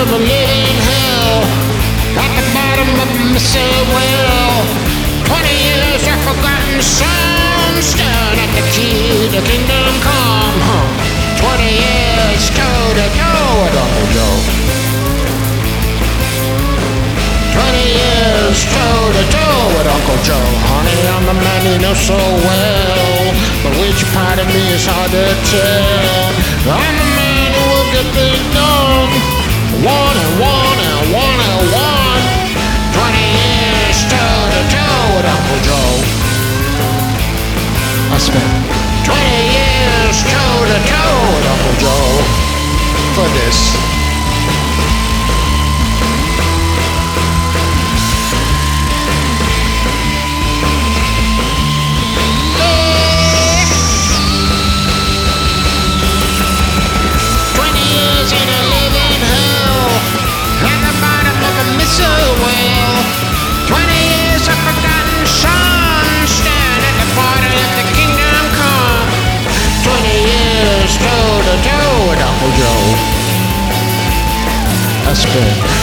of a living hell, at the bottom of a missile well. 20 years of forgotten songs, staring at the key to kingdom come. 20 years toe to toe with Uncle Joe. 20 years toe to toe with Uncle Joe. Honey, I'm the man you know so well, but which part of me is hard to tell. I'm the man who will get things done, one and one and one and one. 20 years toe to toe with Uncle Joe. I spent 20 years toe to toe with Uncle Joe for this. That's good.